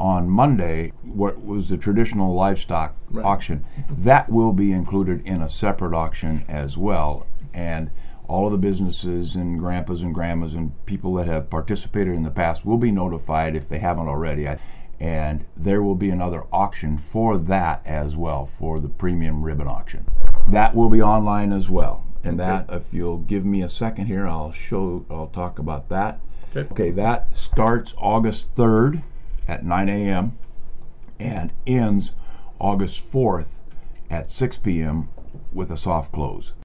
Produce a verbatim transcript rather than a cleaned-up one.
on Monday, what was the traditional livestock Right. auction, that will be included in a separate auction as well. And all of the businesses and grandpas and grandmas and people that have participated in the past will be notified if they haven't already. And there will be another auction for that as well, for the premium ribbon auction. That will be online as well. And Okay. that, if you'll give me a second here, I'll show, I'll talk about that. Okay. Okay, that starts August third at nine a.m. and ends August fourth at six p.m. with a soft close.